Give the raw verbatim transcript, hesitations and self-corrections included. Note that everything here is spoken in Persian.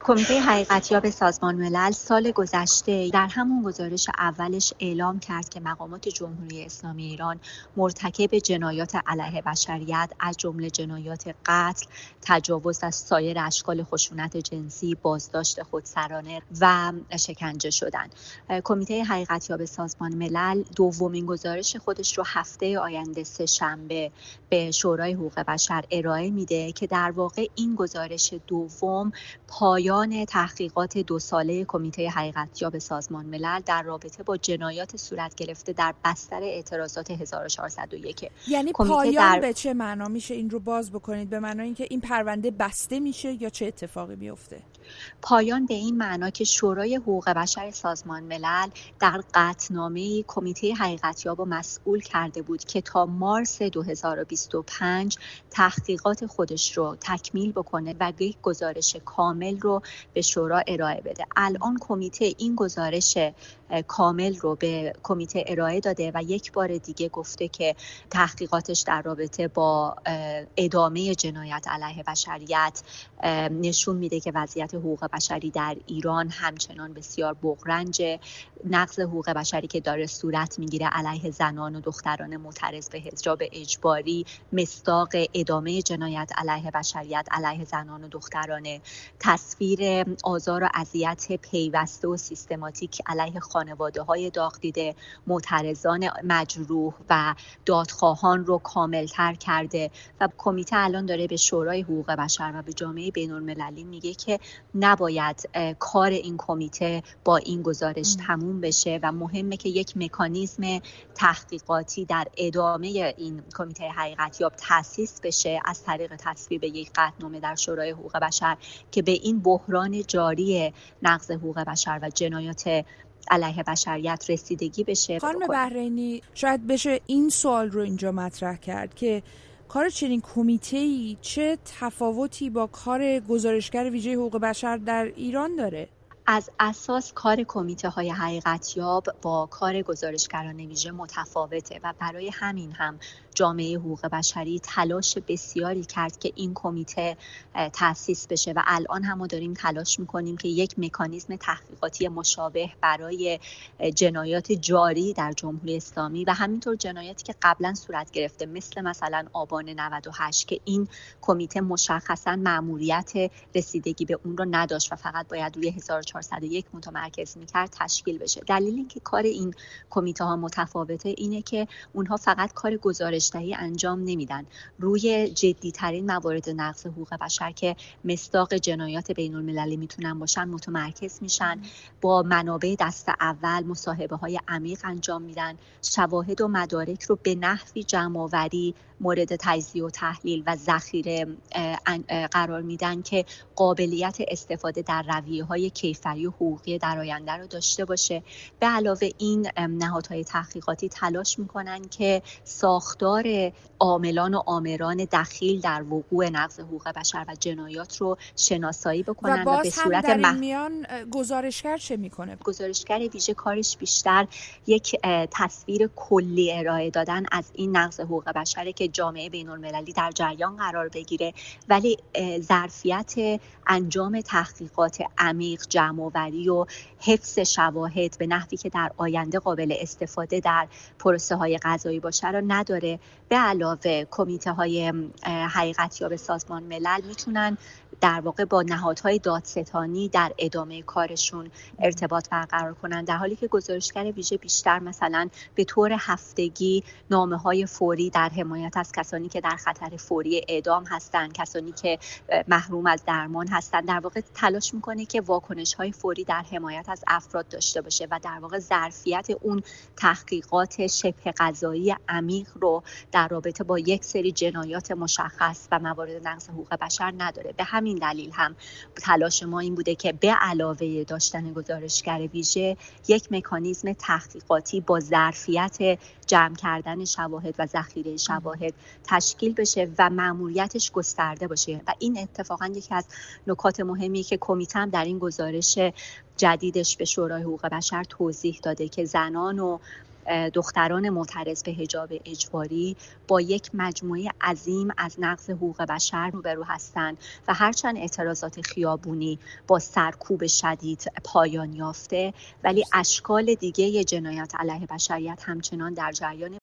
کمیته حقیقتیاب سازمان ملل سال گذشته در همون گزارش اولش اعلام کرد که مقامات جمهوری اسلامی ایران مرتکب جنایات علیه بشریت از جمله جنایات قتل، تجاوز از سایر اشکال خشونت جنسی، بازداشت خودسرانه و شکنجه شدند. کمیته حقیقتیاب سازمان ملل دومین گزارش خودش رو هفته آینده سه شنبه به شورای حقوق بشر ارائه میده که در واقع این گزارش دوم پایان تحقیقات دو ساله کمیته حقیقتیاب سازمان ملل در رابطه با جنایات صورت گرفته در بستر اعتراضات هزار و چهارصد و یک. یعنی پایان در... به چه معنا میشه این رو باز بکنید؟ به معنای اینکه این پرونده بسته میشه یا چه اتفاقی میفته؟ پایان به این معنا که شورای حقوق بشر سازمان ملل در قطعنامه کمیته حقیقتیاب رو مسئول کرده بود که تا مارس دو هزار و بیست و پنج تحقیقات خودش رو تکمیل بکنه و یک گزارش کامل رو به شورا ارائه بده. الان کمیته این گزارش کامل رو به کمیته ارائه داده و یک بار دیگه گفته که تحقیقاتش در رابطه با ادامه جنایت علیه بشریت نشون میده که وضعیت حقوق بشری در ایران همچنان بسیار بغرنج، نقض حقوق بشری که داره صورت میگیره علیه زنان و دختران معترض به حجاب اجباری مصداق ادامه جنایت علیه بشریت علیه زنان و دخترانه، تصویر آزار و اذیت پیوسته و سیستماتیک علیه خانواده‌های داغ دیده، معترضان مجروح و دادخواهان رو کامل‌تر کرده و کمیته الان داره به شورای حقوق بشر و به جامعه بین‌المللی میگه که نباید کار این کمیته با این گزارش ام. تموم بشه و مهمه که یک مکانیزم تحقیقاتی در ادامه این کمیته حقیقتیاب تأسیس بشه از طریق تصویب یک قطعنامه در شورای حقوق بشر که به این بحران جاری نقض حقوق بشر و جنایات علیه بشریت رسیدگی بشه. خانم بحرینی، شاید بشه این سوال رو اینجا مطرح کرد که کار چنین کمیته‌ای چه تفاوتی با کار گزارشگر ویژه حقوق بشر در ایران داره؟ از اساس کار کمیته های حقیقتیاب با کار گزارشگران ویژه متفاوته و برای همین هم جامعه حقوق بشری تلاش بسیاری کرد که این کمیته تأسیس بشه و الان هم ما داریم تلاش میکنیم که یک مکانیزم تحقیقاتی مشابه برای جنایات جاری در جمهوری اسلامی و همینطور جنایاتی که قبلا صورت گرفته مثل مثلا آبان نود و هشت که این کمیته مشخصا مأموریت رسیدگی به اون رو نداشت و فقط باید روی هزار و چهارصد و یک متمرکز میکرد تشکیل بشه. دلیل اینکه کار این کمیته ها متفاوته اینه که اونها فقط کار گزارش دهی انجام نمیدن، روی جدی‌ترین موارد نقض حقوق بشر که مصداق جنایات بین‌المللی میتونن باشن متمرکز میشن، با منابع دست اول مصاحبه‌های عمیق انجام میدن، شواهد و مدارک رو به نحوی جمع‌آوری مورد تجزیه و تحلیل و ذخیره قرار میدن که قابلیت استفاده در رویه‌های کیفری و حقوقی در آینده رو داشته باشه. به علاوه این نهادهای تحقیقاتی تلاش میکنن که ساختار عاملان و آمران دخیل در وقوع نقض حقوق بشر و جنایات رو شناسایی بکنن و, و به صورت در این میان گزارشگر چه میکنه؟ گزارشگر ویژه کارش بیشتر یک تصویر کلی ارائه دادن از این نقض حقوق بشر که جامعه بین‌المللی در جریان قرار بگیره، ولی ظرفیت انجام تحقیقات عمیق، جمع‌آوری و حفظ شواهد به نحوی که در آینده قابل استفاده در پروسه های قضایی باشه رو نداره. به علاوه کمیته های حقیقتیاب سازمان ملل میتونن در واقع با نهادهای دادستانی در ادامه کارشون ارتباط برقرار کنن، در حالی که گزارشگر ویژه بیشتر مثلا به طور هفتگی نامه‌های فوری در حمایت از کسانی که در خطر فوری اعدام هستن، کسانی که محروم از درمان هستن، در واقع تلاش میکنه که واکنش‌های فوری در حمایت از افراد داشته باشه و در واقع ظرفیت اون تحقیقات شبه قضایی عمیق رو در رابطه با یک سری جنایات مشخص و موارد نقض حقوق بشر نداره. به همین دلیل هم تلاش ما این بوده که به علاوه داشتن گزارشگر ویژه یک مکانیزم تحقیقاتی با ظرفیت جمع کردن شواهد و ذخیره شواهد تشکیل بشه و مأموریتش گسترده باشه و این اتفاقا یکی از نکات مهمیه که کمیته هم در این گزارش جدیدش به شورای حقوق بشر توضیح داده که زنان و دختران معترض به حجاب اجباری با یک مجموعه عظیم از نقض حقوق بشر روبرو هستند و هرچند اعتراضات خیابونی با سرکوب شدید پایان یافته، ولی اشکال دیگه جنایات علیه بشریت همچنان در جریان